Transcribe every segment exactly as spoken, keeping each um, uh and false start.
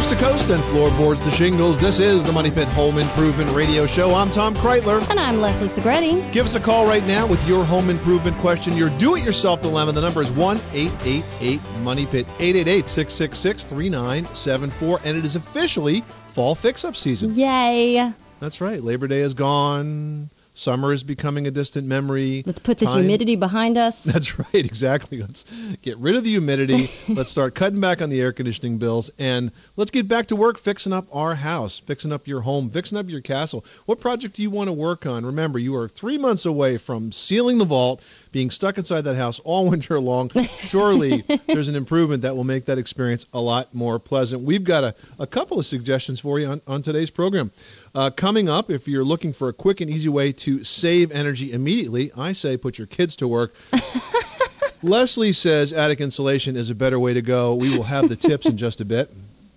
Coast to coast and floorboards to shingles, this is the Money Pit Home Improvement Radio Show. I'm Tom Kreitler. And I'm Leslie Segretti. Give us a call right now with your home improvement question, your do-it-yourself dilemma. The number is one eight eight eight money pit, eight eight eight, six six six, three nine seven four. And it is officially fall fix-up season. Yay. That's right. Labor Day is gone. Summer is becoming a distant memory. Let's put this Time. humidity behind us. That's right, exactly. Let's get rid of the humidity. Let's start cutting back on the air conditioning bills. And let's get back to work fixing up our house, fixing up your home, fixing up your castle. What project do you want to work on? Remember, you are three months away from sealing the vault, being stuck inside that house all winter long. Surely there's an improvement that will make that experience a lot more pleasant. We've got a, a couple of suggestions for you on, on today's program. Uh, coming up, if you're looking for a quick and easy way to save energy immediately, I say put your kids to work. Leslie says attic insulation is a better way to go. We will have the tips in just a bit.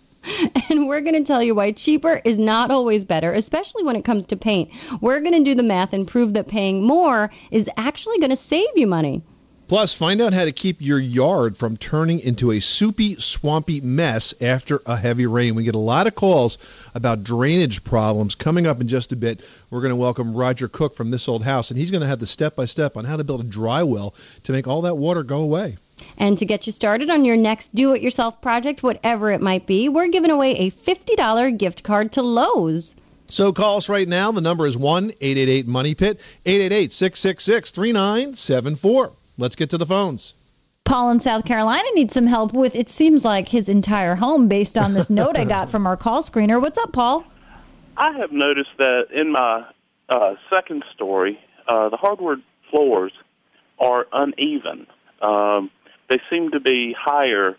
And we're going to tell you why cheaper is not always better, especially when it comes to paint. We're going to do the math and prove that paying more is actually going to save you money. Plus, find out how to keep your yard from turning into a soupy, swampy mess after a heavy rain. We get a lot of calls about drainage problems. Coming up in just a bit, we're going to welcome Roger Cook from This Old House, and he's going to have the step-by-step on how to build a dry well to make all that water go away. And to get you started on your next do-it-yourself project, whatever it might be, we're giving away a fifty dollars gift card to Lowe's. So call us right now. The number is one eight eight eight money pit, eight eight eight, six six six, three nine seven four. Let's get to the phones. Paul in South Carolina needs some help with, it seems like, his entire home based on this note I got from our call screener. What's up, Paul? I have noticed that in my uh, second story, uh, the hardwood floors are uneven. Um, they seem to be higher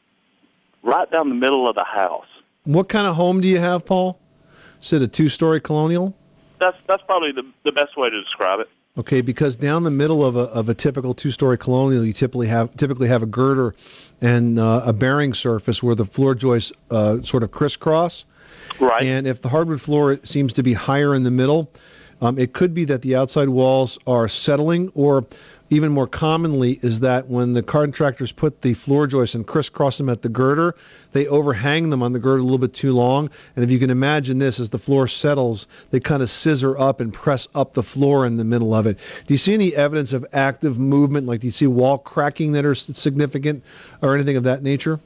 right down the middle of the house. What kind of home do you have, Paul? Is it a two-story colonial? That's that's probably the, the best way to describe it. Okay, because down the middle of a of a typical two-story colonial, you typically have typically have a girder and uh, a bearing surface where the floor joists uh, sort of crisscross. Right. And if the hardwood floor seems to be higher in the middle, um, it could be that the outside walls are settling, or even more commonly is that when the contractors put the floor joists and crisscross them at the girder, they overhang them on the girder a little bit too long. And if you can imagine this, as the floor settles, they kind of scissor up and press up the floor in the middle of it. Do you see any evidence of active movement? Like, do you see wall cracking that are significant or anything of that nature?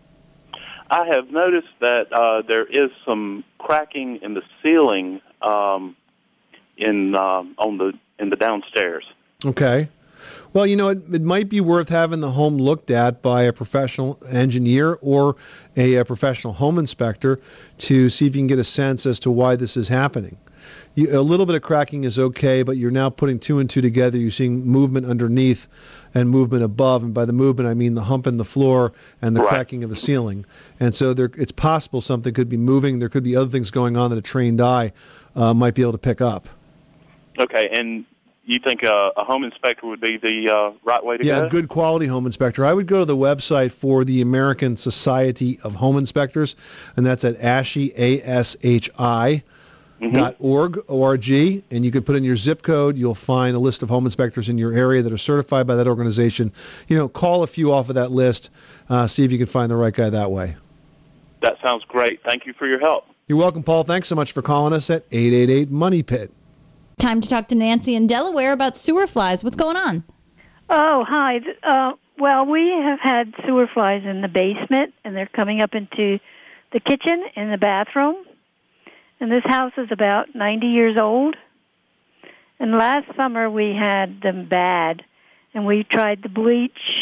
I have noticed that uh, there is some cracking in the ceiling um, in um, on the in the downstairs. Okay. Well, you know, it, it might be worth having the home looked at by a professional engineer or a, a professional home inspector to see if you can get a sense as to why this is happening. You, a little bit of cracking is okay, but you're now putting two and two together. You're seeing movement underneath and movement above. And by the movement, I mean the hump in the floor and the Right. cracking of the ceiling. And so there, it's possible something could be moving. There could be other things going on that a trained eye uh, might be able to pick up. Okay, and you think uh, a home inspector would be the uh, right way to Yeah, go? a good quality home inspector. I would go to the website for the American Society of Home Inspectors, and that's at A S H I, A S H I, dot org, O R G, and you could put in your zip code. You'll find a list of home inspectors in your area that are certified by that organization. You know, call a few off of that list, uh, see if you can find the right guy that way. That sounds great. Thank you for your help. You're welcome, Paul. Thanks so much for calling us at eight eight eight money pit. Time to talk to Nancy in Delaware about sewer flies. What's going on? Oh, hi. Uh, well, we have had sewer flies in the basement, and they're coming up into the kitchen and the bathroom. And this house is about ninety years old. And last summer we had them bad, and we tried the bleach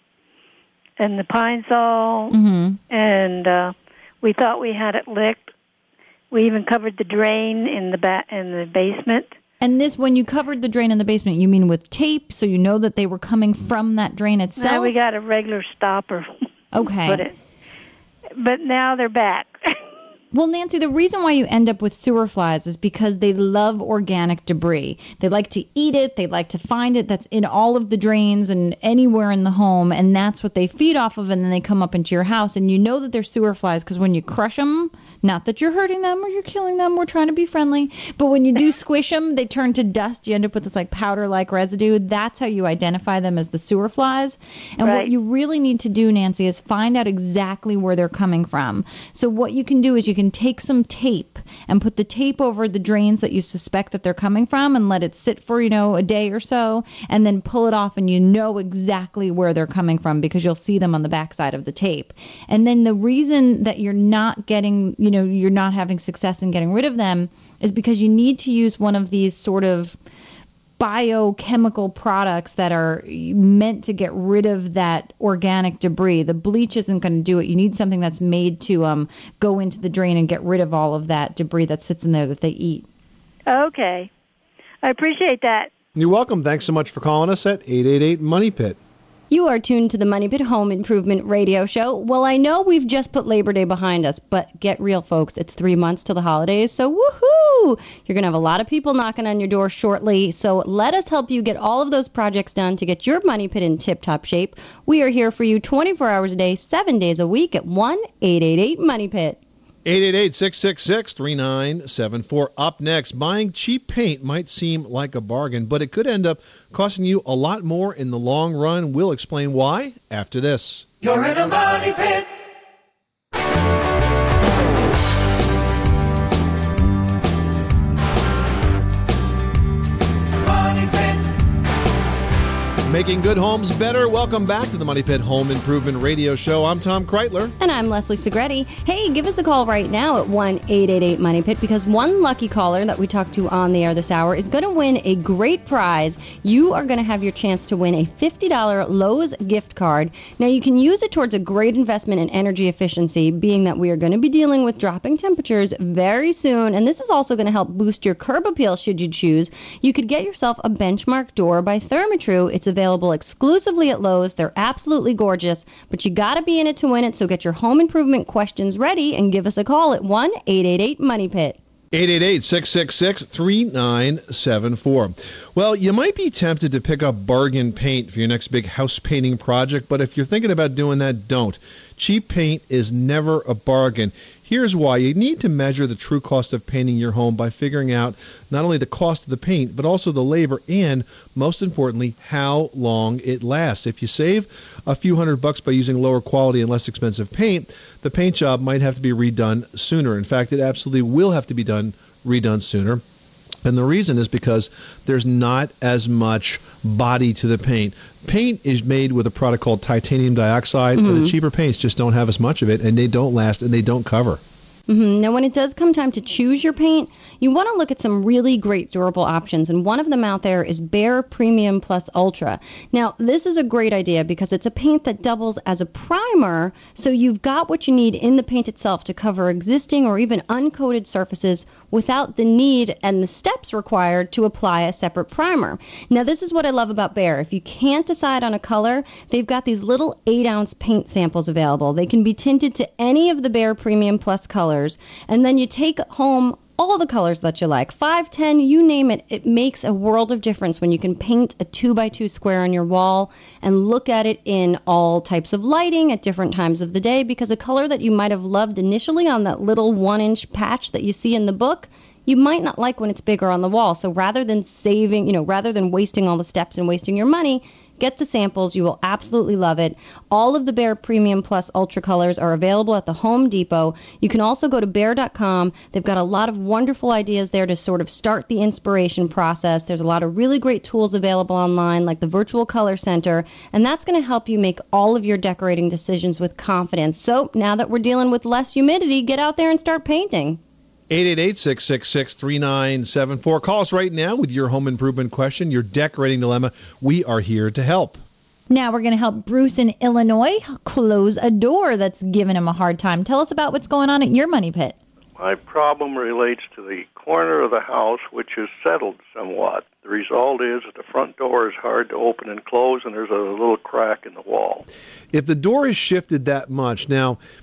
and the Pine Sol, Mm-hmm. and uh, we thought we had it licked. We even covered the drain in the ba- in the basement. And this, when you covered the drain in the basement, you mean with tape, so you know that they were coming from that drain itself? Now we got a regular stopper. Okay. Put it. But now they're back. Well, Nancy, the reason why you end up with sewer flies is because they love organic debris. They like to eat it. They like to find it. That's in all of the drains and anywhere in the home. And that's what they feed off of. And then they come up into your house. And you know that they're sewer flies because when you crush them, not that you're hurting them or you're killing them, we're trying to be friendly. But when you do squish them, they turn to dust. You end up with this like powder-like residue. That's how you identify them as the sewer flies. And Right. what you really need to do, Nancy, is find out exactly where they're coming from. So what you can do is you can take some tape and put the tape over the drains that you suspect that they're coming from and let it sit for, you know, a day or so, and then pull it off and you know exactly where they're coming from because you'll see them on the backside of the tape. And then the reason that you're not getting, you know, you're not having success in getting rid of them is because you need to use one of these sort of biochemical products that are meant to get rid of that organic debris. The bleach isn't going to do it. You need something that's made to um, go into the drain and get rid of all of that debris that sits in there that they eat. Okay. I appreciate that. You're welcome. Thanks so much for calling us at eight eight eight Money Pit. You are tuned to the Money Pit Home Improvement Radio Show. Well, I know we've just put Labor Day behind us, but get real, folks. It's three months till the holidays, so woohoo! You're going to have a lot of people knocking on your door shortly, so let us help you get all of those projects done to get your Money Pit in tip-top shape. We are here for you twenty-four hours a day, seven days a week at one eight eight eight Money Pit. eight eight eight, six six six, three nine seven four. Up next, buying cheap paint might seem like a bargain, but it could end up costing you a lot more in the long run. We'll explain why after this. You're in a money pit. Money pit. Making good homes better. Welcome back to the Money Pit Home Improvement Radio Show. I'm Tom Kreitler. And I'm Leslie Segretti. Hey, give us a call right now at one eight eight eight Money Pit because one lucky caller that we talked to on the air this hour is going to win a great prize. You are going to have your chance to win a fifty dollars Lowe's gift card. Now, you can use it towards a great investment in energy efficiency, being that we are going to be dealing with dropping temperatures very soon. And this is also going to help boost your curb appeal should you choose. You could get yourself a Benchmark door by Therma-Tru. It's available Available exclusively at Lowe's. They're absolutely gorgeous, but you got to be in it to win it. So get your home improvement questions ready and give us a call at one eight eight eight Money Pit. eight eight eight, six six six, three nine seven four. Well, you might be tempted to pick up bargain paint for your next big house painting project, but if you're thinking about doing that, don't. Cheap paint is never a bargain. Here's why. You need to measure the true cost of painting your home by figuring out not only the cost of the paint, but also the labor and, most importantly, how long it lasts. If you save a few hundred bucks by using lower quality and less expensive paint, the paint job might have to be redone sooner. In fact, it absolutely will have to be done redone sooner. And the reason is because there's not as much body to the paint. Paint is made with a product called titanium dioxide, mm-hmm. and the cheaper paints just don't have as much of it, and they don't last, and they don't cover. Mm-hmm. Now, when it does come time to choose your paint, you want to look at some really great durable options, and one of them out there is Behr Premium Plus Ultra. Now, this is a great idea because it's a paint that doubles as a primer, so you've got what you need in the paint itself to cover existing or even uncoated surfaces without the need and the steps required to apply a separate primer. Now, this is what I love about Behr. If you can't decide on a color, they've got these little eight ounce paint samples available. They can be tinted to any of the Behr Premium Plus colors. And then you take home all the colors that you like, five, ten, you name it. It makes a world of difference when you can paint a two by two square on your wall and look at it in all types of lighting at different times of the day, because a color that you might have loved initially on that little one inch patch that you see in the book, you might not like when it's bigger on the wall. So rather than saving, you know, rather than wasting all the steps and wasting your money, get the samples. You will absolutely love it. All of the Behr Premium Plus Ultra colors are available at the Home Depot. You can also go to behr dot com. They've got a lot of wonderful ideas there to sort of start the inspiration process. There's a lot of really great tools available online, like the Virtual Color Center, and that's going to help you make all of your decorating decisions with confidence. So now that we're dealing with less humidity, get out there and start painting. eight eight eight, six six six, three nine seven four. Call us right now with your home improvement question, your decorating dilemma. We are here to help. Now we're going to help Bruce in Illinois close a door that's given him a hard time. Tell us about what's going on at your money pit. My problem relates to the corner of the house, which is settled somewhat. The result is that the front door is hard to open and close, and there's a little crack in the wall. If the door is shifted that much, now,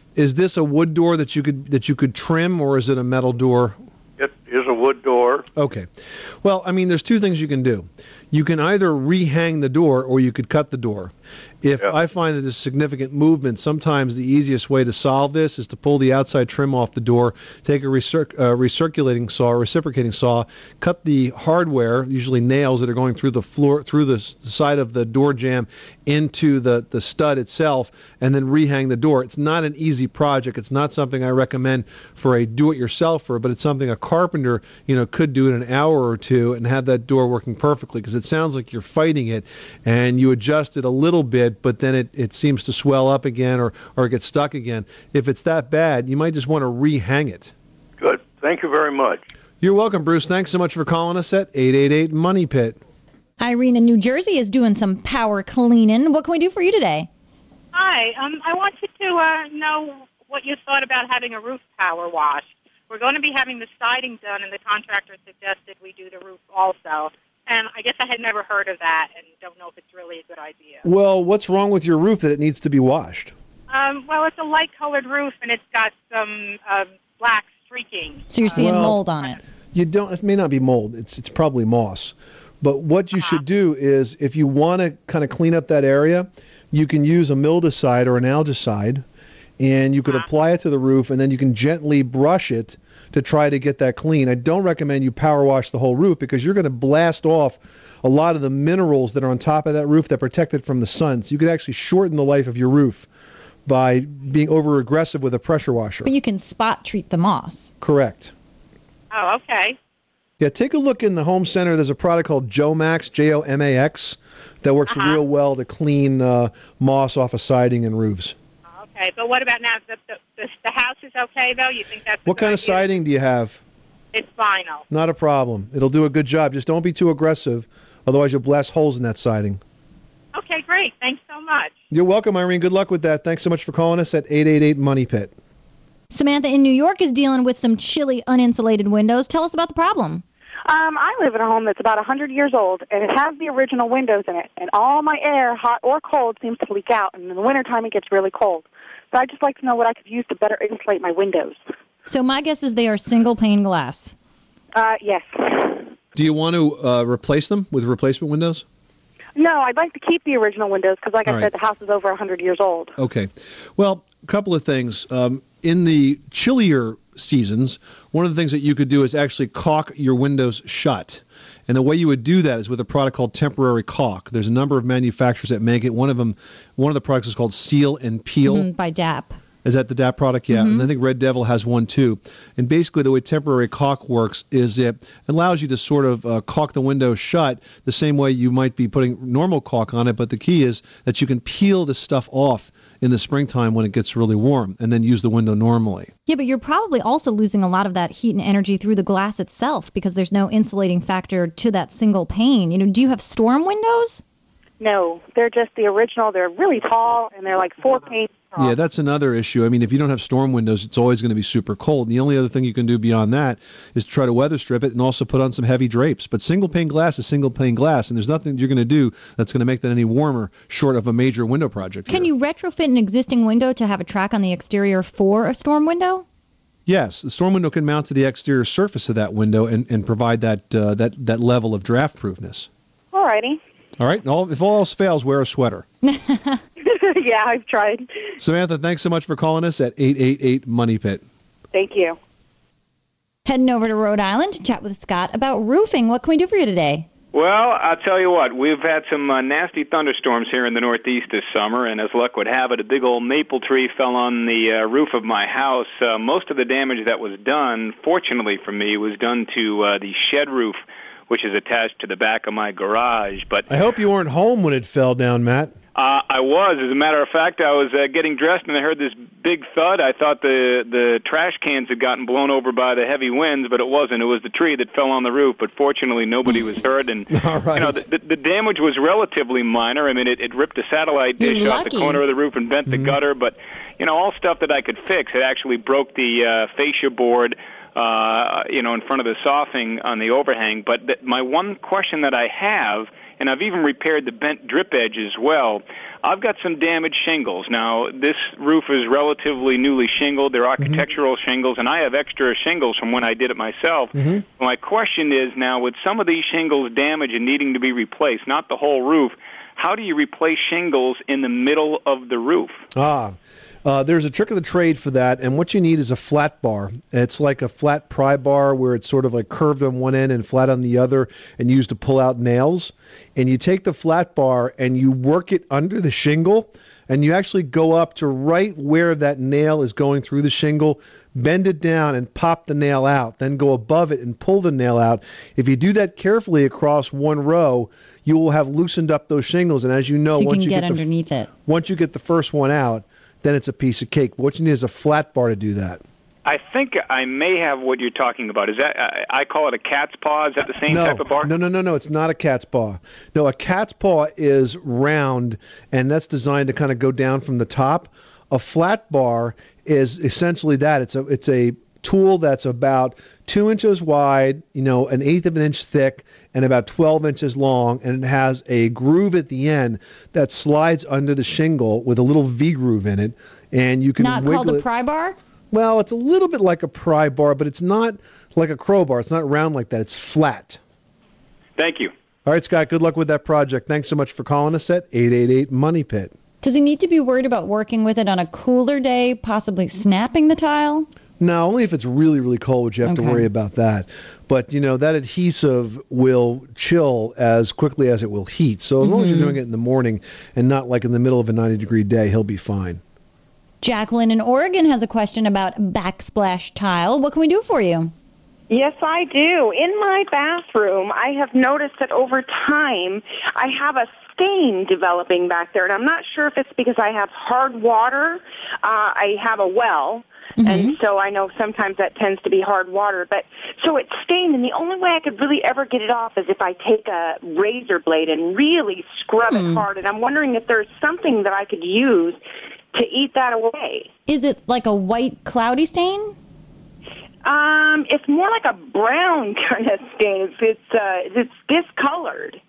Is this a wood door that you could that you could trim, or is it a metal door? It is a wood door. Okay. Well, I mean, there's two things you can do. You can either rehang the door, or you could cut the door. If Yeah. I find that there's significant movement, sometimes the easiest way to solve this is to pull the outside trim off the door, take a recirc- uh, recirculating saw, reciprocating saw, cut the hardware, usually nails that are going through the floor, through the s- side of the door jamb into the, the stud itself, and then rehang the door. It's not an easy project. It's not something I recommend for a do-it-yourselfer, but it's something a carpenter, you know, could do in an hour or two and have that door working perfectly, because it sounds like you're fighting it, and you adjust it a little bit, but then it, it seems to swell up again or, or get stuck again. If it's that bad, you might just want to rehang it. Good. Thank you very much. You're welcome, Bruce. Thanks so much for calling us at eight eight eight Money Pit. Irene in New Jersey is doing some power cleaning. What can we do for you today? Hi. Um, I wanted to uh, know what you thought about having a roof power wash. We're going to be having the siding done, and the contractor suggested we do the roof also. And I guess I had never heard of that and don't know if it's really a good idea. Well, what's wrong with your roof that it needs to be washed? Um, well, it's a light-colored roof, and it's got some uh, black streaking. So you're seeing Well- mold on it. You don't. It may not be mold. It's it's probably moss. But what you should do is, if you want to kind of clean up that area, you can use a mildicide or an algicide, and you could apply it to the roof, and then you can gently brush it to try to get that clean. I don't recommend you power wash the whole roof, because you're going to blast off a lot of the minerals that are on top of that roof that protect it from the sun. So you could actually shorten the life of your roof by being over aggressive with a pressure washer. But you can spot treat the moss. Correct. Oh, okay. Yeah, take a look in the home center. There's a product called Jomax, J O M A X, that works Uh-huh. real well to clean uh, moss off of siding and roofs. Okay, but what about now? The, the, the, the house is okay, though? You think that's a What good kind of idea? siding do you have? It's vinyl. Not a problem. It'll do a good job. Just don't be too aggressive, otherwise you'll blast holes in that siding. Okay, great. Thanks so much. You're welcome, Irene. Good luck with that. Thanks so much for calling us at eight eight eight Money Pit. Samantha in New York is dealing with some chilly, uninsulated windows. Tell us about the problem. Um, I live in a home that's about one hundred years old, and it has the original windows in it. And all my air, hot or cold, seems to leak out. And in the wintertime, it gets really cold. So I'd just like to know what I could use to better insulate my windows. So my guess is they are single pane glass. Uh, yes. Do you want to uh, replace them with replacement windows? No, I'd like to keep the original windows because, like All I right. said, the house is over one hundred years old. Okay. Well, a couple of things. Um, in the chillier seasons, one of the things that you could do is actually caulk your windows shut. And the way you would do that is with a product called temporary caulk. There's a number of manufacturers that make it. One of them, one of the products is called Seal and Peel. Mm, by D A P. Is that the D A P product? Yeah. Mhm. And I think Red Devil has one too. And basically the way temporary caulk works is it allows you to sort of uh, caulk the window shut the same way you might be putting normal caulk on it. But the key is that you can peel the stuff off in the springtime when it gets really warm and then use the window normally. Yeah, but you're probably also losing a lot of that heat and energy through the glass itself because there's no insulating factor to that single pane. You know, do you have storm windows? No, they're just the original. They're really tall, and they're like four panes tall. Yeah, that's another issue. I mean, if you don't have storm windows, it's always going to be super cold. And the only other thing you can do beyond that is try to weather strip it and also put on some heavy drapes. But single pane glass is single pane glass, and there's nothing you're going to do that's going to make that any warmer short of a major window project. Can here. you retrofit an existing window to have a track on the exterior for a storm window? Yes, the storm window can mount to the exterior surface of that window and, and provide that uh, that that level of draft proofness. All righty. All right. All, if all else fails, wear a sweater. Yeah, I've tried. Samantha, thanks so much for calling us at eight eight eight Money Pit. Thank you. Heading over to Rhode Island to chat with Scott about roofing. What can we do for you today? Well, I'll tell you what, we've had some uh, nasty thunderstorms here in the Northeast this summer, and as luck would have it, a big old maple tree fell on the uh, roof of my house. Uh, most of the damage that was done, fortunately for me, was done to uh, the shed roof, which is attached to the back of my garage. But I hope you weren't home when it fell down, Matt. Uh, I was. As a matter of fact, I was uh, getting dressed and I heard this big thud. I thought the the trash cans had gotten blown over by the heavy winds, but it wasn't. It was the tree that fell on the roof. But fortunately, nobody was hurt. And All right. you know, the, the, the damage was relatively minor. I mean, it, it ripped a satellite dish You're off the lucky. corner of the roof and bent the gutter. But you know, all stuff that I could fix. It actually broke the uh, fascia board uh, you know, in front of the soffing on the overhang. But th- my one question that I have, and I've even repaired the bent drip edge as well, I've got some damaged shingles. Now, this roof is relatively newly shingled. They're architectural mm-hmm. shingles, and I have extra shingles from when I did it myself. Mm-hmm. My question is now, with some of these shingles damaged and needing to be replaced, not the whole roof, how do you replace shingles in the middle of the roof? Ah, uh, there's a trick of the trade for that, and what you need is a flat bar. It's like a flat pry bar where it's sort of like curved on one end and flat on the other and used to pull out nails. And you take the flat bar and you work it under the shingle, and you actually go up to right where that nail is going through the shingle, bend it down and pop the nail out, then go above it and pull the nail out. If you do that carefully across one row, you will have loosened up those shingles. And as you know, so you once can you get, get underneath the, it. Once you get the first one out, then it's a piece of cake. But what you need is a flat bar to do that. I think I may have what you're talking about. Is that I, I call it a cat's paw? Is that the same no, type of bar? No, no, no, no. It's not a cat's paw. No, a cat's paw is round, and that's designed to kind of go down from the top. A flat bar is essentially that. It's a it's a tool that's about two inches wide, you know, an eighth of an inch thick, and about twelve inches long, and it has a groove at the end that slides under the shingle with a little V groove in it, and you can not wiggle called a it. pry bar. Well, it's a little bit like a pry bar, but it's not like a crowbar. It's not round like that. It's flat. Thank you. All right, Scott, good luck with that project. Thanks so much for calling us at eight eight eight Money Pit. Does he need to be worried about working with it on a cooler day, possibly snapping the tile? No, only if it's really, really cold would you have Okay. to worry about that. But, you know, that adhesive will chill as quickly as it will heat. So as long as you're doing it in the morning and not like in the middle of a ninety-degree day, he'll be fine. Jacqueline in Oregon has a question about backsplash tile. What can we do for you? Yes, I do. In my bathroom, I have noticed that over time, I have a stain developing back there, and I'm not sure if it's because I have hard water. Uh, I have a well, mm-hmm. and so I know sometimes that tends to be hard water. But so it's stained, and the only way I could really ever get it off is if I take a razor blade and really scrub mm. it hard. And I'm wondering if there's something that I could use to eat that away. Is it like a white cloudy stain? Um, it's more like a brown kind of stain. It's it's, uh, it's discolored.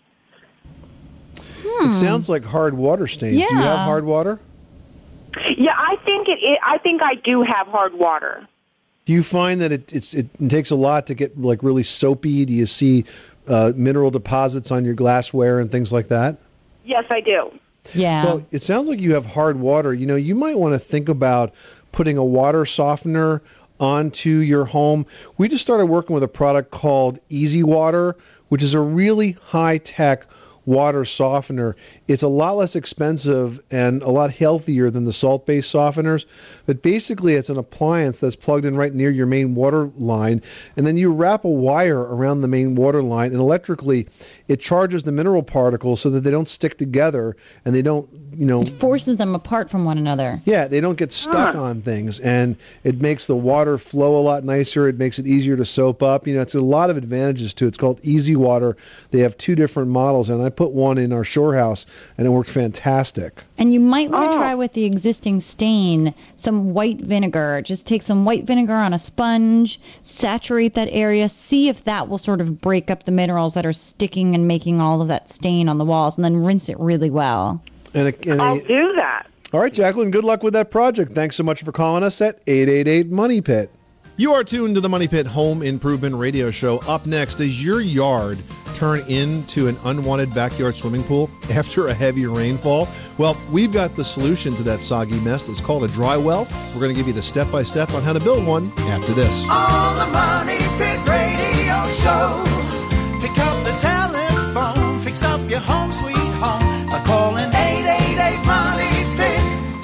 Hmm. It sounds like hard water stains. Yeah. Do you have hard water? Yeah, I think it, it. I think I do have hard water. Do you find that it it's, it takes a lot to get like really soapy? Do you see uh, mineral deposits on your glassware and things like that? Yes, I do. Yeah. Well, it sounds like you have hard water. You know, you might want to think about putting a water softener onto your home. We just started working with a product called Easy Water, which is a really high-tech water softener. It's a lot less expensive and a lot healthier than the salt-based softeners, but basically it's an appliance that's plugged in right near your main water line, and then you wrap a wire around the main water line, and electrically it charges the mineral particles so that they don't stick together and they don't, you know... It forces them apart from one another. Yeah, they don't get stuck Huh. on things, and it makes the water flow a lot nicer. It makes it easier to soap up. You know, it's a lot of advantages to it. It's called Easy Water. They have two different models, and I put one in our shore house, and it worked fantastic. And you might want to Oh. try with the existing stain some white vinegar. Just take some white vinegar on a sponge, saturate that area, see if that will sort of break up the minerals that are sticking and making all of that stain on the walls, and then rinse it really well. And, a, and a, I'll do that. all right, Jacqueline, good luck with that project. Thanks so much for calling us at eight eight eight Money Pit. You are tuned to the Money Pit Home Improvement Radio Show. Up next, does your yard turn into an unwanted backyard swimming pool after a heavy rainfall? Well, we've got the solution to that soggy mess. It's called a dry well. We're going to give you the step-by-step on how to build one after this. On the Money Pit Radio Show. Pick up the telephone, fix up your home sweet home by calling eight eight eight Money Pit.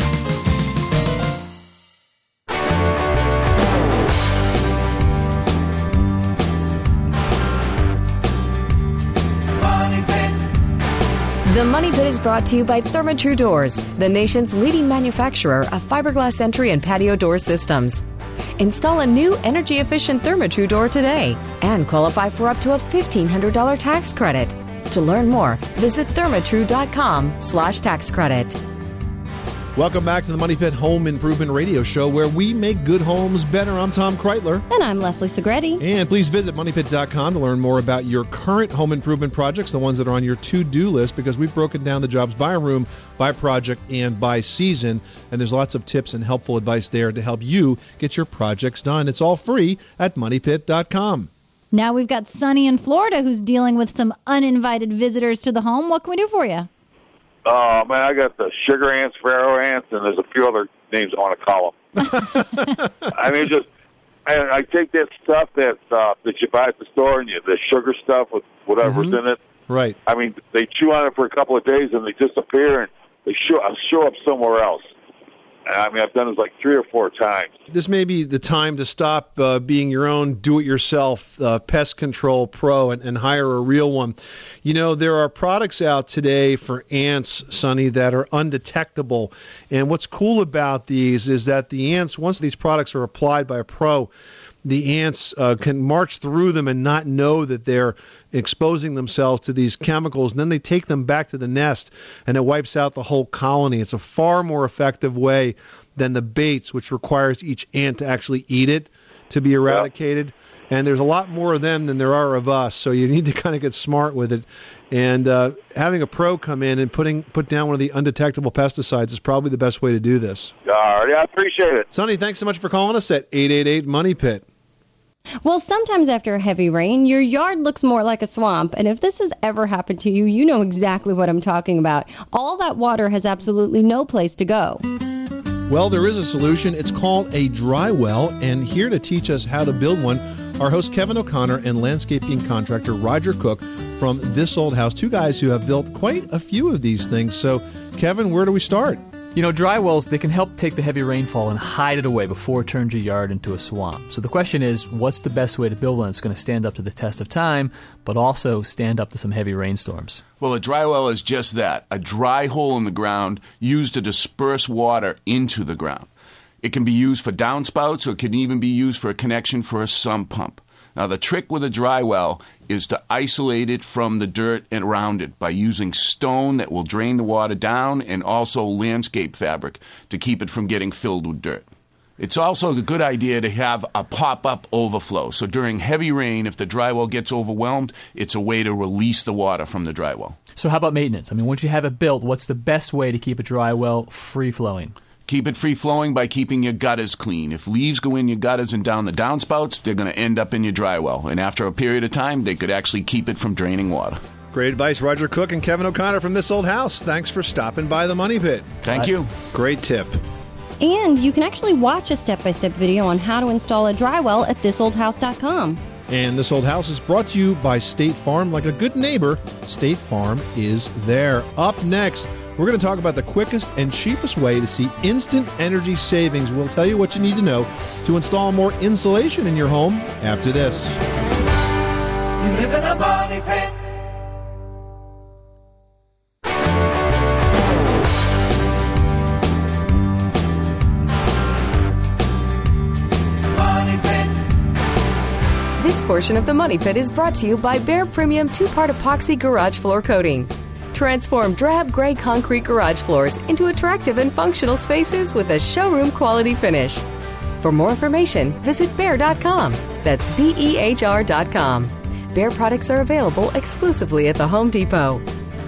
Money Pit. The Money Pit is brought to you by Therma-Tru Doors, the nation's leading manufacturer of fiberglass entry and patio door systems. Install a new energy-efficient Therma-Tru door today and qualify for up to a fifteen hundred dollars tax credit. To learn more, visit thermatru dot com slash tax credit. Welcome back to the Money Pit Home Improvement Radio Show, where we make good homes better. I'm Tom Kreitler. And I'm Leslie Segretti. And please visit money pit dot com to learn more about your current home improvement projects, the ones that are on your to-do list, because we've broken down the jobs by room, by project, and by season. And there's lots of tips and helpful advice there to help you get your projects done. It's all free at money pit dot com. Now we've got Sonny in Florida who's dealing with some uninvited visitors to the home. What can we do for you? Oh, man, I got the sugar ants, Pharaoh ants, and there's a few other names I want to call them. I mean, just, I, I take that stuff that uh, that you buy at the store, and you, the sugar stuff with whatever's Mm-hmm. in it. Right. I mean, they chew on it for a couple of days, and they disappear, and they show, show up somewhere else. I mean, I've done this like three or four times. This may be the time to stop uh, being your own do-it-yourself uh, pest control pro and, and hire a real one. You know, there are products out today for ants, Sonny, that are undetectable. And what's cool about these is that the ants, once these products are applied by a pro, the ants uh, can march through them and not know that they're exposing themselves to these chemicals. And then they take them back to the nest, and it wipes out the whole colony. It's a far more effective way than the baits, which requires each ant to actually eat it to be eradicated. And there's a lot more of them than there are of us, so you need to kind of get smart with it. And uh, having a pro come in and putting put down one of the undetectable pesticides is probably the best way to do this. All right, I appreciate it. Sonny, thanks so much for calling us at eight eight eight money pit. Well, sometimes after a heavy rain, your yard looks more like a swamp. And if this has ever happened to you, you know exactly what I'm talking about. All that water has absolutely no place to go. Well, there is a solution. It's called a dry well. And here to teach us how to build one, our host Kevin O'Connor and landscaping contractor Roger Cook from This Old House, two guys who have built quite a few of these things. So, Kevin, where do we start? You know, dry wells, they can help take the heavy rainfall and hide it away before it turns your yard into a swamp. So the question is, what's the best way to build one that's going to stand up to the test of time, but also stand up to some heavy rainstorms? Well, a dry well is just that, a dry hole in the ground used to disperse water into the ground. It can be used for downspouts, or it can even be used for a connection for a sump pump. Now, the trick with a dry well is to isolate it from the dirt around it by using stone that will drain the water down, and also landscape fabric to keep it from getting filled with dirt. It's also a good idea to have a pop-up overflow. So during heavy rain, if the dry well gets overwhelmed, it's a way to release the water from the dry well. So how about maintenance? I mean, once you have it built, what's the best way to keep a dry well free-flowing? Keep it free-flowing by keeping your gutters clean. If leaves go in your gutters and down the downspouts, they're going to end up in your dry well. And after a period of time, they could actually keep it from draining water. Great advice, Roger Cook and Kevin O'Connor from This Old House. Thanks for stopping by the Money Pit. Thank you. Great tip. And you can actually watch a step-by-step video on how to install a dry well at this old house dot com. And This Old House is brought to you by State Farm. Like a good neighbor, State Farm is there. Up next, we're going to talk about the quickest and cheapest way to see instant energy savings. We'll tell you what you need to know to install more insulation in your home after this. You live in a money pit. Money pit. This portion of the Money Pit is brought to you by Behr Premium two-part epoxy garage floor coating. Transform drab gray concrete garage floors into attractive and functional spaces with a showroom quality finish. For more information, visit behr dot com. That's B E H R dot com. Behr products are available exclusively at the Home Depot.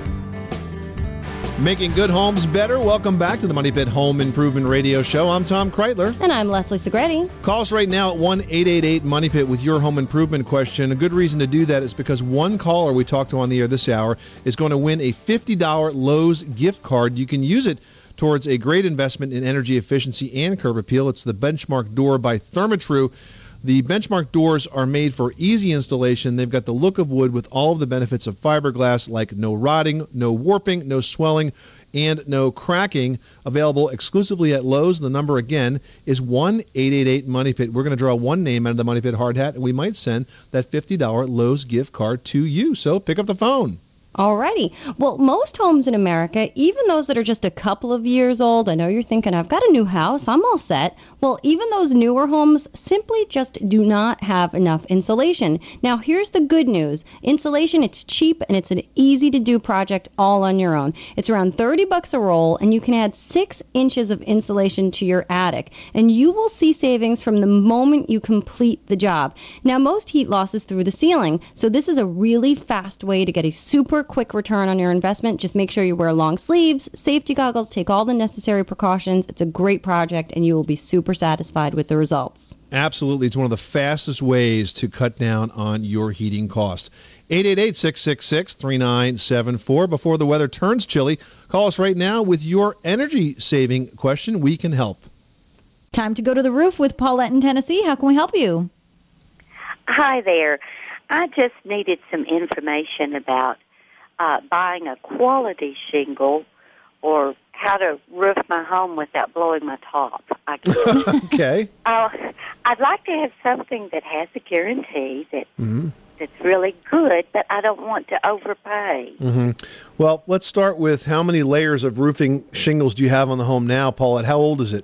Making good homes better. Welcome back to the Money Pit Home Improvement Radio Show. I'm Tom Kreitler. And I'm Leslie Segretti. Call us right now at one eight eight eight money pit with your home improvement question. A good reason to do that is because one caller we talked to on the air this hour is going to win a fifty dollars Lowe's gift card. You can use it towards a great investment in energy efficiency and curb appeal. It's the Benchmark Door by Therma-Tru. The Benchmark doors are made for easy installation. They've got the look of wood with all of the benefits of fiberglass, like no rotting, no warping, no swelling, and no cracking. Available exclusively at Lowe's. The number, again, is one eight eight eight money pit. We're going to draw one name out of the Money Pit hard hat, and we might send that fifty dollars Lowe's gift card to you. So pick up the phone. Alrighty. Well, most homes in America, even those that are just a couple of years old, I know you're thinking, I've got a new house, I'm all set. Well, even those newer homes simply just do not have enough insulation. Now, here's the good news. Insulation, it's cheap and it's an easy to do project all on your own. It's around thirty bucks a roll, and you can add six inches of insulation to your attic, and you will see savings from the moment you complete the job. Now, most heat loss is through the ceiling, so this is a really fast way to get a super quick return on your investment. Just make sure you wear long sleeves, safety goggles, take all the necessary precautions. It's a great project, and you will be super satisfied with the results. Absolutely. It's one of the fastest ways to cut down on your heating costs. eight eight eight, six six six, three nine seven four. Before the weather turns chilly, call us right now with your energy-saving question. We can help. Time to go to the roof with Paulette in Tennessee. How can we help you? Hi there. I just needed some information about uh, buying a quality shingle or how to roof my home without blowing my top, I guess. Okay. Uh, I'd like to have something that has a guarantee that Mm-hmm. that's really good, but I don't want to overpay. Mm-hmm. Well, let's start with how many layers of roofing shingles do you have on the home now, Paulette? How old is it?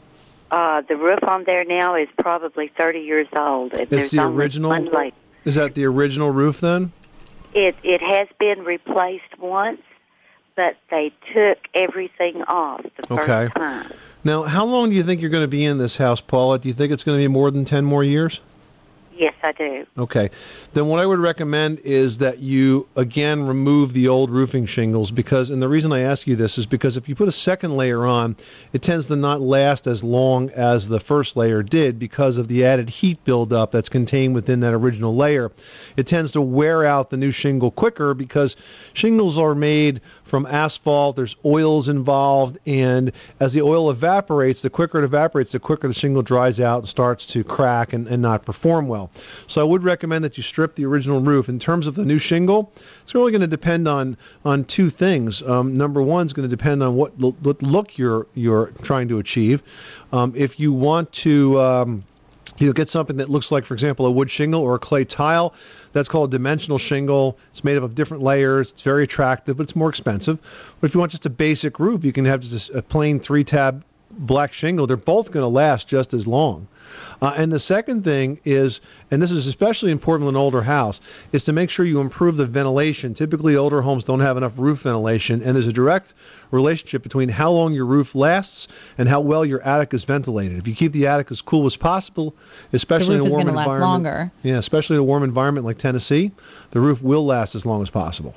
Uh, the roof on there now is probably thirty years old. And It's there's the only original. one layer. Is that the original roof then? It it has been replaced once, but they took everything off the first Okay. time. Now, how long do you think you're going to be in this house, Paulette? Do you think it's going to be more than ten more years? Yes, I do. Okay. Then what I would recommend is that you, again, remove the old roofing shingles because, and the reason I ask you this is because if you put a second layer on, it tends to not last as long as the first layer did because of the added heat buildup that's contained within that original layer. It tends to wear out the new shingle quicker because shingles are made from asphalt, there's oils involved, and as the oil evaporates, the quicker it evaporates, the quicker the shingle dries out and starts to crack and, and not perform well. So I would recommend that you strip the original roof. In terms of the new shingle, it's really going to depend on on two things. Um, number one is going to depend on what, lo- what look you're you're trying to achieve. Um, if you want to um, you know, get something that looks like, for example, a wood shingle or a clay tile, that's called a dimensional shingle. It's made up of different layers. It's very attractive, but it's more expensive. But if you want just a basic roof, you can have just a plain three-tab black shingle. They're both going to last just as long. Uh, and the second thing is, and this is especially important in an older house, is to make sure you improve the ventilation. Typically, older homes don't have enough roof ventilation, and there's a direct relationship between how long your roof lasts and how well your attic is ventilated. If you keep the attic as cool as possible, especially The roof in a is warm gonna last environment, longer. yeah, especially in a warm environment like Tennessee, the roof will last as long as possible.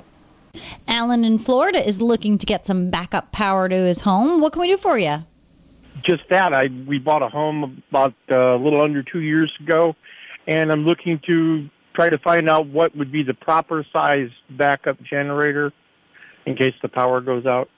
Alan in Florida is looking to get some backup power to his home. What can we do for you? Just that. I we bought a home about uh, a little under two years ago, and I'm looking to try to find out what would be the proper size backup generator in case the power goes out.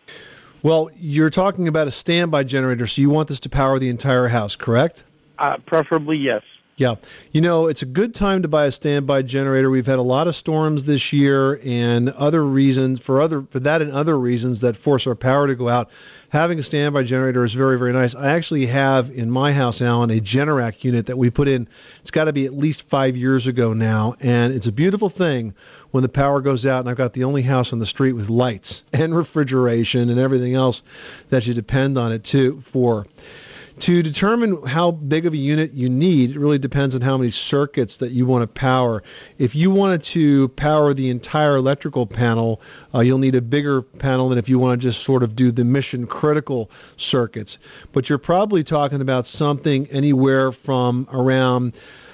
Well, you're talking about a standby generator, so you want this to power the entire house, correct? Uh, preferably, yes. Yeah. You know, it's a good time to buy a standby generator. We've had a lot of storms this year and other reasons, for other for that and other reasons that force our power to go out. Having a standby generator is very, very nice. I actually have in my house, Alan, a Generac unit that we put in. It's got to be at least five years ago now, and it's a beautiful thing when the power goes out, and I've got the only house on the street with lights and refrigeration and everything else that you depend on it to for. To determine how big of a unit you need, it really depends on how many circuits that you want to power. If you wanted to power the entire electrical panel, uh, you'll need a bigger panel than if you want to just sort of do the mission critical circuits. But you're probably talking about something anywhere from around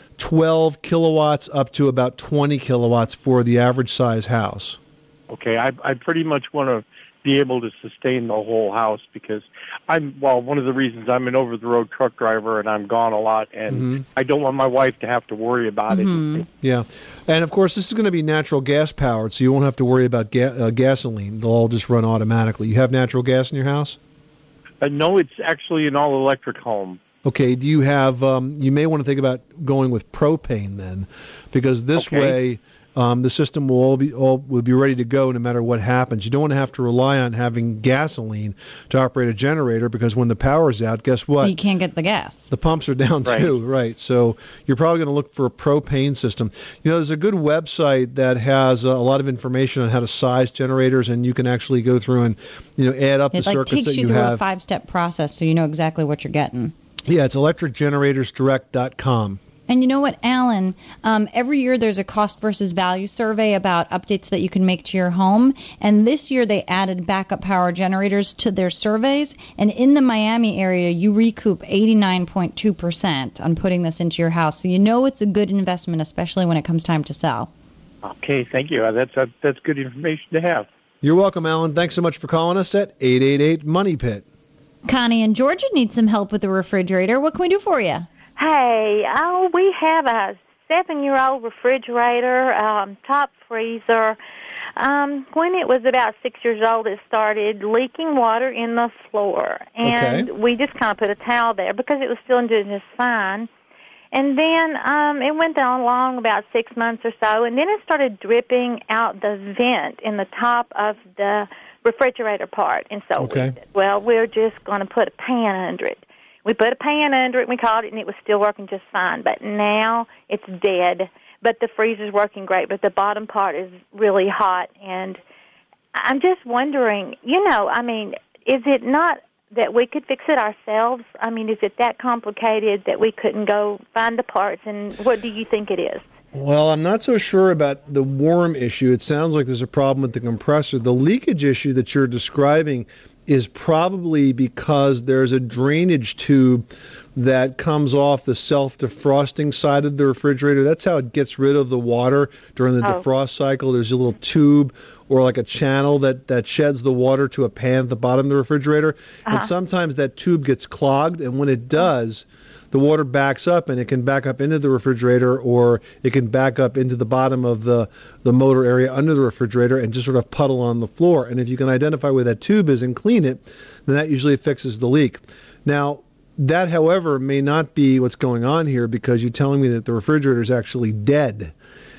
twelve kilowatts up to about twenty kilowatts for the average size house. Okay, I, I pretty much want to be able to sustain the whole house because I'm, well, one of the reasons I'm an over-the-road truck driver and I'm gone a lot, and Mhm. I don't want my wife to have to worry about it. Yeah. And, of course, this is going to be natural gas powered, so you won't have to worry about ga- uh, gasoline. It'll all just run automatically. You have natural gas in your house? Uh, no, it's actually an all-electric home. Okay. Do you have, um, you may want to think about going with propane then, because this Okay. way um, the system will all be all will be ready to go no matter what happens. You don't want to have to rely on having gasoline to operate a generator, because when the power's out, guess what? You can't get the gas. The pumps are down Right. too, right? So you're probably going to look for a propane system. You know, there's a good website that has a lot of information on how to size generators, and you can actually go through and, you know, add up It the like circuits takes that you you through a have. five-step process so you know exactly what you're getting. Yeah, it's electric generators direct dot com. And you know what, Alan? Um, every year there's a cost versus value survey about updates that you can make to your home. And this year they added backup power generators to their surveys. And in the Miami area, you recoup eighty-nine point two percent on putting this into your house. So you know it's a good investment, especially when it comes time to sell. Okay, thank you. Uh, That's uh, that's good information to have. You're welcome, Alan. Thanks so much for calling us at eight eight eight money pit. Connie in Georgia needs some help with the refrigerator. What can we do for you? Hey, oh, we have a seven-year-old refrigerator, um, top freezer. Um, when it was about six years old, it started leaking water in the floor, and Okay. we just kind of put a towel there because it was still doing just fine. And then um, it went on along about six months or so, and then it started dripping out the vent in the top of the refrigerator part. And so Okay. we said, well, we're just going to put a pan under it. We put a pan under it, and we called it, and it was still working just fine. But now it's dead. But the freezer's working great, but the bottom part is really hot. And I'm just wondering, you know, I mean, is it not that we could fix it ourselves? I mean, is it that complicated that we couldn't go find the parts? And what do you think it is? Well, I'm not so sure about the worm issue. It sounds like there's a problem with the compressor. The leakage issue that you're describing is probably because there's a drainage tube that comes off the self-defrosting side of the refrigerator. That's how it gets rid of the water during the Oh. defrost cycle. There's a little tube or like a channel that, that sheds the water to a pan at the bottom of the refrigerator. Uh-huh. And sometimes that tube gets clogged, and when it does, the water backs up, and it can back up into the refrigerator, or it can back up into the bottom of the, the motor area under the refrigerator and just sort of puddle on the floor. And if you can identify where that tube is and clean it, then that usually fixes the leak. Now, that, however, may not be what's going on here, because you're telling me that the refrigerator is actually dead.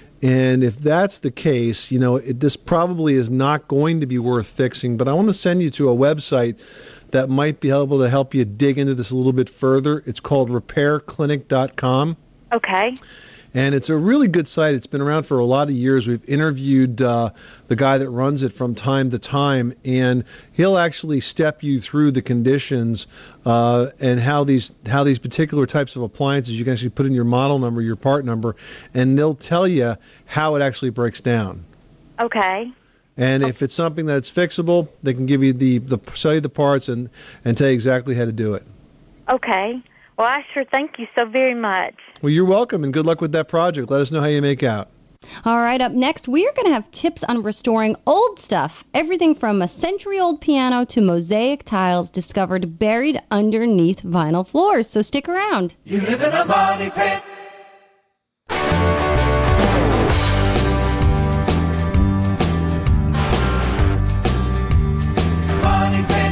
And if that's the case, you know, it, this probably is not going to be worth fixing. But I want to send you to a website that might be able to help you dig into this a little bit further. It's called repair clinic dot com. Okay. And it's a really good site. It's been around for a lot of years. We've interviewed uh, the guy that runs it from time to time, and he'll actually step you through the conditions uh, and how these how these particular types of appliances, you can actually put in your model number, your part number, and they'll tell you how it actually breaks down. Okay. And if it's something that's fixable, they can give you the, the sell you the parts and, and tell you exactly how to do it. Okay. Well, I sure thank you so very much. Well, you're welcome, and good luck with that project. Let us know how you make out. All right, up next, we are going to have tips on restoring old stuff. Everything from a century-old piano to mosaic tiles discovered buried underneath vinyl floors. So stick around. You live in a money pit. Money pit.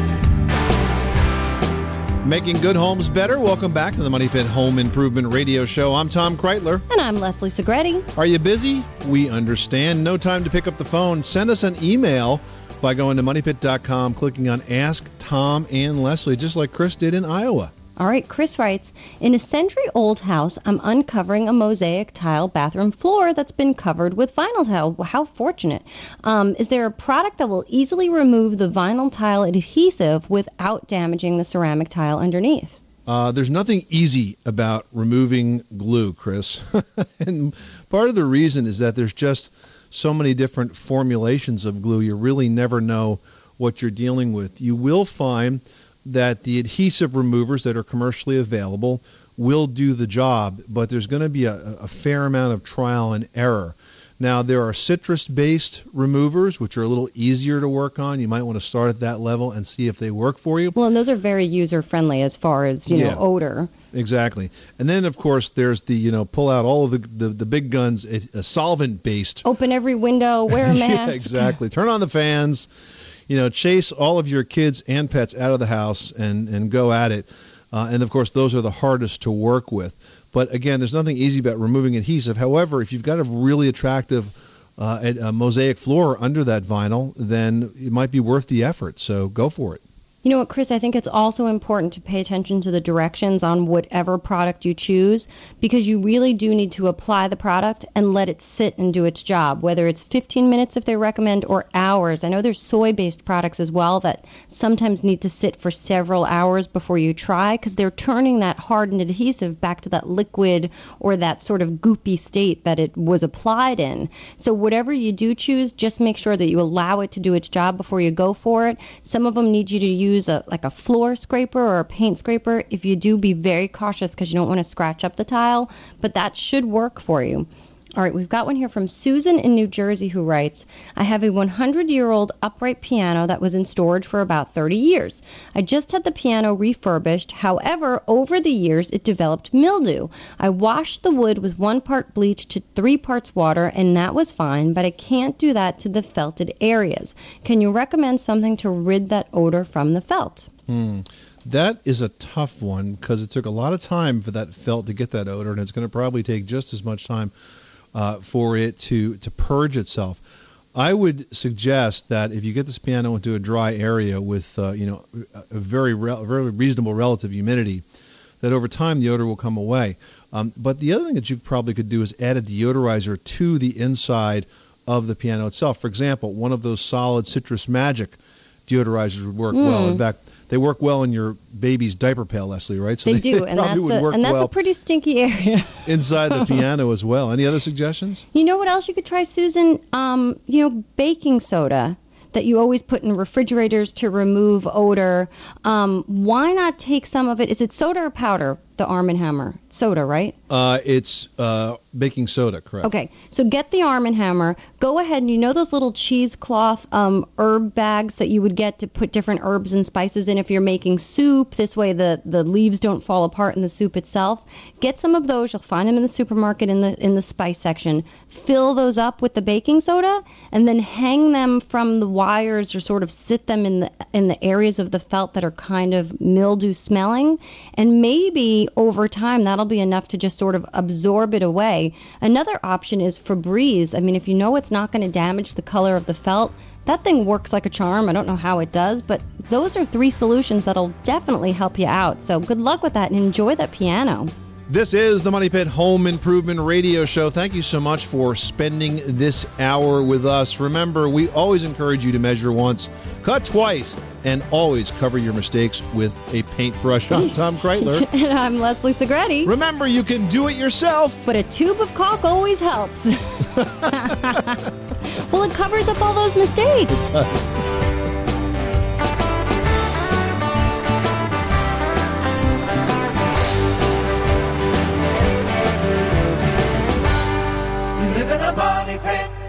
Making good homes better. Welcome back to the Money Pit Home Improvement Radio Show. I'm Tom Kreitler. And I'm Leslie Segretti. Are you busy? We understand. No time to pick up the phone. Send us an email by going to money pit dot com, clicking on Ask Tom and Leslie, just like Chris did in Iowa. All right, Chris writes, in a century-old house, I'm uncovering a mosaic tile bathroom floor that's been covered with vinyl tile. Well, how fortunate. Um, is there a product that will easily remove the vinyl tile adhesive without damaging the ceramic tile underneath? Uh, there's nothing easy about removing glue, Chris. And part of the reason is that there's just so many different formulations of glue, you really never know what you're dealing with. You will find that the adhesive removers that are commercially available will do the job, but there's going to be a, a fair amount of trial and error. Now, there are citrus-based removers, which are a little easier to work on. You might want to start at that level and see if they work for you. Well, and those are very user-friendly as far as, you know, Yeah. odor. Exactly. And then, of course, there's the, you know, pull out all of the, the, the big guns, a, a solvent-based. Open every window, wear a mask. Yeah, exactly. Turn on the fans. You know, chase all of your kids and pets out of the house and, and go at it. Uh, and, of course, those are the hardest to work with. But, again, there's nothing easy about removing adhesive. However, if you've got a really attractive uh, a, a mosaic floor under that vinyl, then it might be worth the effort. So go for it. You know what, Chris, I think it's also important to pay attention to the directions on whatever product you choose, because you really do need to apply the product and let it sit and do its job, whether it's fifteen minutes if they recommend or hours. I know there's soy-based products as well that sometimes need to sit for several hours before you try, because they're turning that hardened adhesive back to that liquid or that sort of goopy state that it was applied in. So whatever you do choose, just make sure that you allow it to do its job before you go for it. Some of them need you to use use a like a floor scraper or a paint scraper. If you do, be very cautious because you don't want to scratch up the tile, but that should work for you. All right, we've got one here from Susan in New Jersey who writes, I have a hundred-year-old upright piano that was in storage for about thirty years. I just had the piano refurbished. However, over the years, it developed mildew. I washed the wood with one part bleach to three parts water, and that was fine, but I can't do that to the felted areas. Can you recommend something to rid that odor from the felt? Hmm. That is a tough one because it took a lot of time for that felt to get that odor, and it's going to probably take just as much time Uh, for it to, to purge itself. I would suggest that if you get this piano into a dry area with uh, you know a very re- very reasonable relative humidity, that over time the odor will come away. Um, but the other thing that you probably could do is add a deodorizer to the inside of the piano itself. For example, one of those solid Citrus Magic deodorizers would work mm. well. In fact, they work well in your baby's diaper pail, Leslie, right? So they, they do, and that's, a, and that's well a pretty stinky area. inside the piano as well. Any other suggestions? You know what else you could try, Susan? Um, you know, baking soda that you always put in refrigerators to remove odor. Um, why not take some of it? Is it soda or powder, the Arm and Hammer? Soda, right? Uh, it's uh, baking soda, correct. Okay, so get the Arm and Hammer. Go ahead and you know those little cheesecloth um, herb bags that you would get to put different herbs and spices in if you're making soup. This way the, the leaves don't fall apart in the soup itself. Get some of those. You'll find them in the supermarket in the in the spice section. Fill those up with the baking soda and then hang them from the wires or sort of sit them in the in the areas of the felt that are kind of mildew smelling. And maybe over time that'll be enough to just sort of absorb it away. Another option is Febreze. I mean, if you know it's not going to damage the color of the felt, that thing works like a charm. I don't know how it does, but those are three solutions that'll definitely help you out. So good luck with that and enjoy that piano. This is the Money Pit Home Improvement Radio Show. Thank you so much for spending this hour with us. Remember, we always encourage you to measure once, cut twice, and always cover your mistakes with a paintbrush. I'm Tom Kreitler. And I'm Leslie Segretti. Remember, you can do it yourself. But a tube of caulk always helps. Well, it covers up all those mistakes. It does. Money pit.